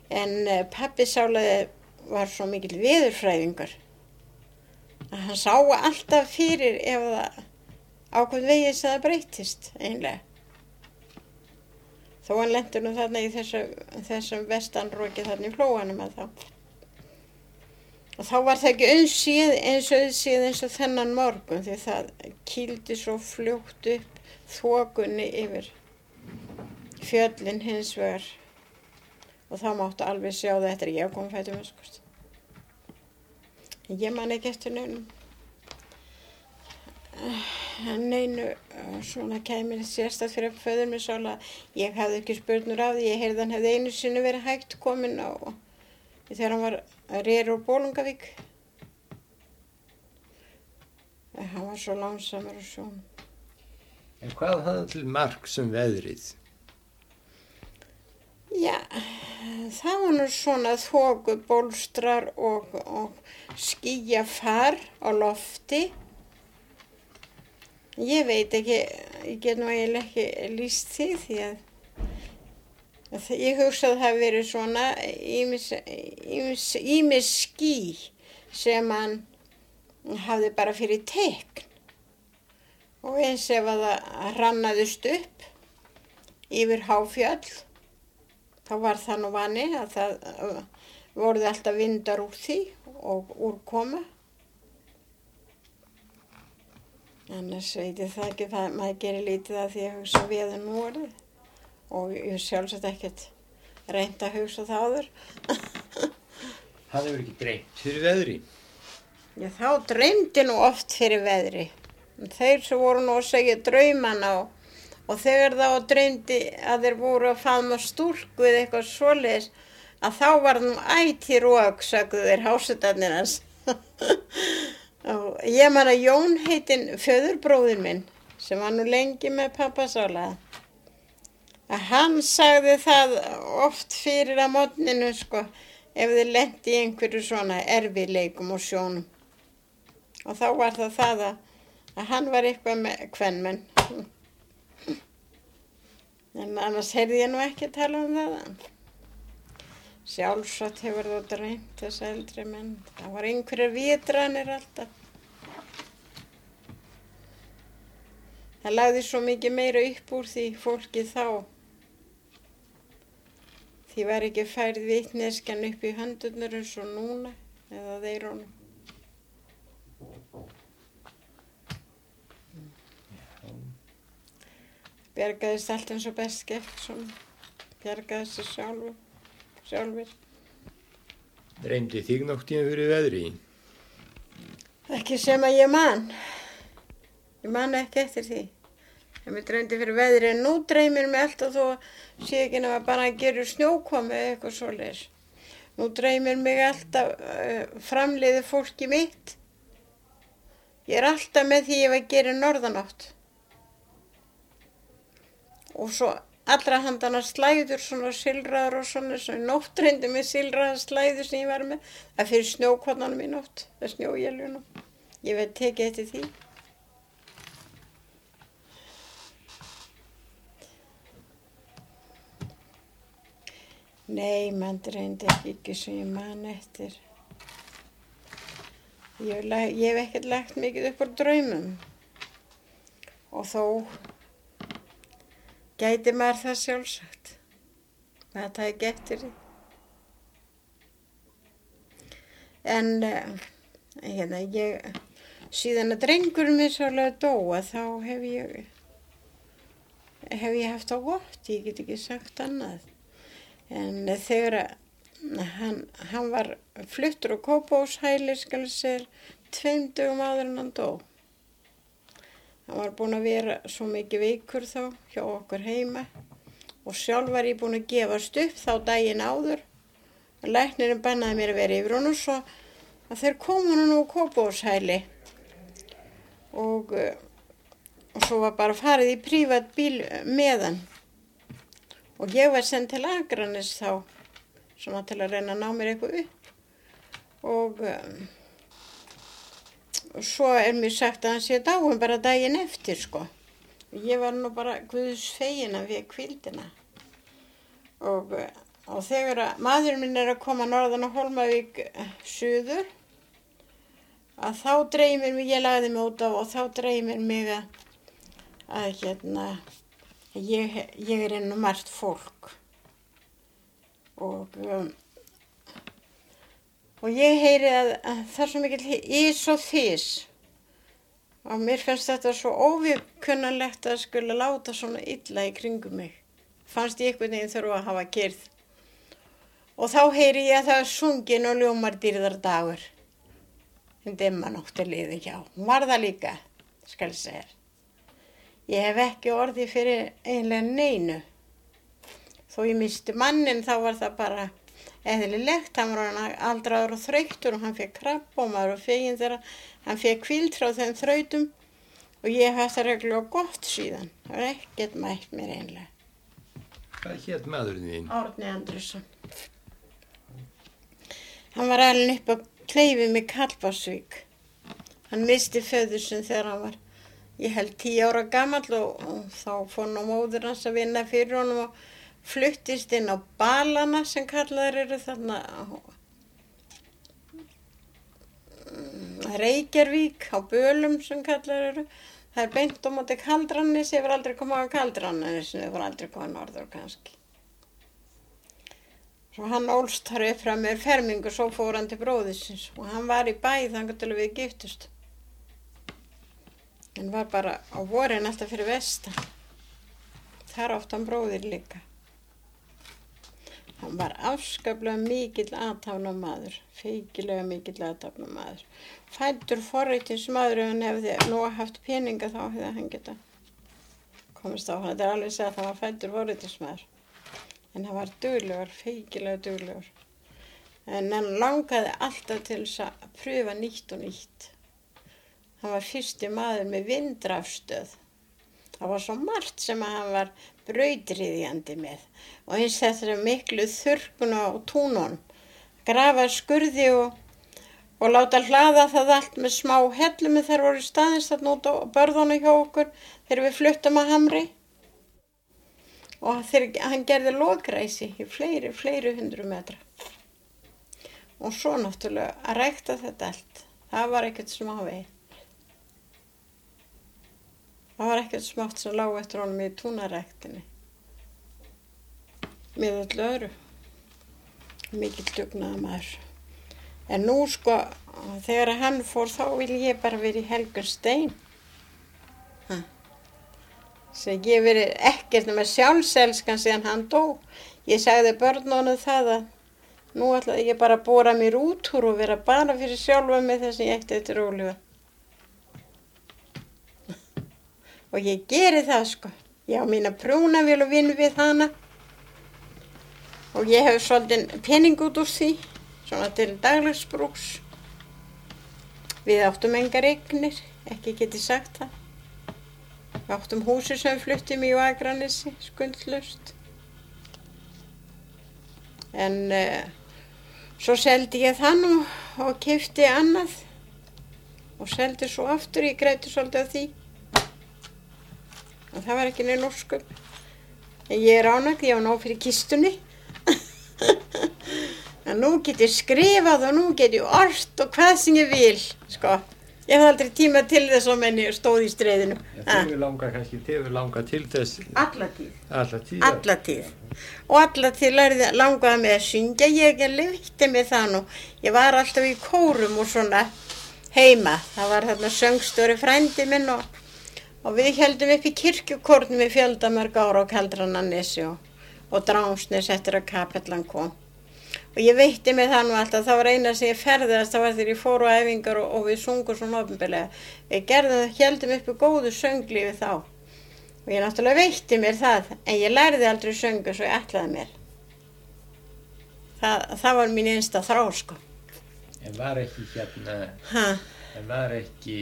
En pabbi sálaði var svo mikill veðurfræðingur að hann sá alltaf fyrir ef það ákveðin vegið sem það breytist einlega. Þó hann lenti nú þarna í þessum vestanroki þarna í flóanum að þá. Og þá var það ekki auðséð eins og þennan morgun því það kýldi svo fljótt upp þokunni yfir fjöllin hins vegar. Og þá máttu alveg sjá það eftir ég kom fættum öskust. Ég man ekki eftir neinu svona kæmir sérstætt fyrir föður mér sála. Ég hafði ekki spurnur af því, ég heyrði hann hefði einu sinni verið hægt kominn á þegar hann var reyr úr Bolungavík. Hann var svo lánsamur og sjón. En hvað hafði til marks veðrið? Já, það var nú svona þokubólstrar og skýjafar á lofti. Ég veit ekki, ég get nú eiginlega ekki lýst því að ég hugsa að það hafi verið svona ýmis ský sem hann hafði bara fyrir teikn. Og eins ef að það rannaðist upp yfir háfjöll, þá var það nú vani að það voruð alltaf vindar úr því og úrkoma. Annars veit ég það ekki, maður gerir lítið að því að hugsa veður nú orðið. Og ég sjálfsagt ekkert reynt að hugsa það áður. Það hefur ekki dreymt fyrir veðri? Já, þá dreymdi nú oft fyrir veðri. Þeir sem voru nú að segja draumana og þegar þá dreymdi að þeir voru að faðma stúlku eða eitthvað svoleiðis, að þá var nú ætíð rok, sögðu þeir hásetarnir hans. Og ég man að Jón heitinn föðurbróðir minn, sem var nú lengi með pappa sála, að hann sagði það oft fyrir að morgninu, sko, ef þið lenti í einhverju svona erfiðleikum og sjónum. Og þá var það að hann var eitthvað með kvenmenn. En annars heyrði ég nú ekki tala það. Sjálfsagt hefur það dreymt þess eldri menn. Það var einhverjar vitranir alltaf. Það lagði svo mikið meira upp úr því fólki þá. Því var ekki færð vitneskjan upp í höndurnar eins og núna, eða þeir honum. Bjargaðist allt eins og best gekk, svona. Bjargaðist sig sjálfur. Dreymdi þig nóttina fyrir veðri? Ekki sem að ég man. Ég man ekki eftir því. Ég mér dreymdi fyrir veðri, en nú dreymir mig alltaf þó sé ekki nema bara að gera snjókomu eða eitthvað svoleiðis. Nú dreymir mig alltaf framliði fólki mitt. Ég alltaf með því ég var að gera norðanátt. Og svo allra handana slæður, svona silraðar og svona nótt dreymdi mig silraðar slæður sem ég var með. Það fyrir snjókvarnanum í nótt, það snjóéljunum. Ég veit tekið eftir því. Nei, mann dreymdi ekki sem ég man eftir. Ég hef ekkert lagt mikið upp á draumum. Og þó gæti maður það sjálfsagt. Maður það ekki eftir því. En síðan að drengurinn minn sálega dóa, þá hef ég haft það gott, ég get ekki sagt annað. En þegar hann var fluttur á Kópavogshæli, skal ég segja, 2 dögum áður en hann dó. Hann var búinn að vera svo mikið veikur þá hjá okkur heima og sjálf var ég búinn að gefast upp þá daginn áður. Læknirinn bannaði mér að vera yfir honum svo að þeir komu hann á Kópavogshæli og svo var bara farið í prívat bíl með hann. Og ég var send til Akranes þá, svona til að reyna að ná mér eitthvað upp. Og svo mér sagt að hann sé dáinn bara daginn eftir, sko. Ég var nú bara Guðs fegin að við hvíldina. Og Og þegar að maðurinn minn að koma norðan á Hólmavík suður, að þá dreymir mig, ég lagði mig út á og þá dreymir mig að ég inn á margt fólk. Og ég heyri að það er svo mikil ís og þys. Og mér finnst þetta svo óviðkunnanlegt að skula láta svona illa í kringum mig. Fannst ég einhvern veginn þurfa að hafa kyrrð. Og þá heyri ég að það er sungin og ljómar dýrðardagur. En dimmanótt er liðin hjá. Hún var það líka, skal ég segja. Ég hef ekki orðið fyrir einlega neinu. Þó ég misti mannin, þá var það bara eðlilegt. Hann var aldraður og þreyttur og hann fekk krabba og maður var feginn þegar hann fekk hvíld frá þeim þrautum og ég hef það reglulega gott síðan. Það var ekkert mætt mér einlega. Hvað hét maðurinn þín? Árni Andrésson. Hann var alinn upp á Kleifi með Kallbarsvík. Hann misti föður sinn þegar hann var, ég held 10 ára gamall og þá fór nú móðir hans að vinna fyrir honum og fluttist inn á Balana sem kallaðir eru þarna Reykjarvík á Bölum sem kallaðir eru. Það er beint á móti Kaldranes, ég var aldrei komið á Kaldranes, ég var aldrei komið norður kannski. Svo hann ólst þar upp frá mér fermingu, svo fór hann til bróðisins og hann var í bæ þangað til við giftust. Hann var bara á vorin alltaf fyrir vestan. Þar átti hann bróðir líka. Hann var afskaplega mikill athafnamaður, feikilega mikill athafnamaður. Fæddur forritinsmaður, ef hann hefði nú haft peninga þá hefði hann geta komist á. Þetta er alveg sagt að hann var fæddur forritinsmaður. En hann var duglegur, feikilega duglegur. En hann langaði alltaf til þess að pröfa nýtt og nýtt. Hann var fyrsti maður með vindrafstöð. Það var svo margt sem hann var brautryðjandi með. Og eins þetta miklu þurrkun á túnunum. Grafa skurði og láta hlaða það allt með smá hellum þegar voru staðins þarna út á börðunum hjá okkur þegar við fluttum að Hamri. Og hann gerði lokræsi í fleiri 100 metra. Og svo náttúrulega að rækta þetta allt. Það var ekkert smá veginn. Það var ekkert smátt sem lág eftir honum í túnaræktinni. Með öllu öðru. Mikill dugnaðarmaður. En nú sko, þegar hann fór þá vil ég bara vera í helgur stein. Sem ég verið ekkert með sjálfselskan síðan hann dó. Ég sagði börnunum það að nú ætlaði ég bara að bora mér út úr og vera bara fyrir sjálfa mig þess að ég ætti þetta rólega. Og ég geri það sko. Ég á mína prjónavél og vinn við hana. Og ég hef svolítið pening út úr því, svona til daglegsbrúks. Við áttum engar eignir, ekki geti sagt það. Við áttum húsi sem fluttum í Akranesi, skuldlaust. En svo seldi ég það nú og keypti annað. Og seldi svo aftur, ég græti svolítið af því. Og það var ekki neinn ósköp. En ég er ánægð, ég var nóg fyrir kistunni. En nú get ég skrifað og nú get ég ort og hvað sem ég vil, sko. Ég hafði aldrei tíma til þess að menn ég stóð í streiðinu. Þið langar til þess? Alla tíð. Alla tíð? Alla tíð. Og alla tíð langaði mig að syngja. Ég lifti mig það nú. Ég var alltaf í kórum og svona heima. Það var þarna söngstjóri frændi minn og við héldum upp í kirkjukórnum í fjöldamörg ára á Kaldrananesi og Dránsnes eftir að kapellan kom. Og ég veitti mig það nú alltaf, það var eina sem ég ferðast, það var þegar ég fór á æfingar og við sungum svona opinberlega. Við héldum upp í góðu sönglífi þá. Og ég náttúrulega veitti mér það, en ég lærði aldrei söngu svo ég ætlaði mér. Það var mín einsta þrá, sko. En var ekki var ekki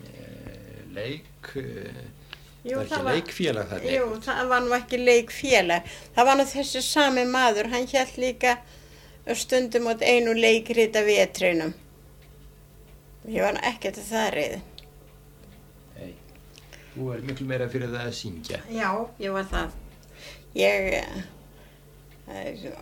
var ekki leikfélag þarna? Jú, það var nú ekki leikfélag. Það var nú þessi sami maður, hann hélt líka stundum átt einu leikrita vetrinum. Ég var ekkert að það reiðin. Nei, þú var miklu meira fyrir það að syngja. Já, ég var það.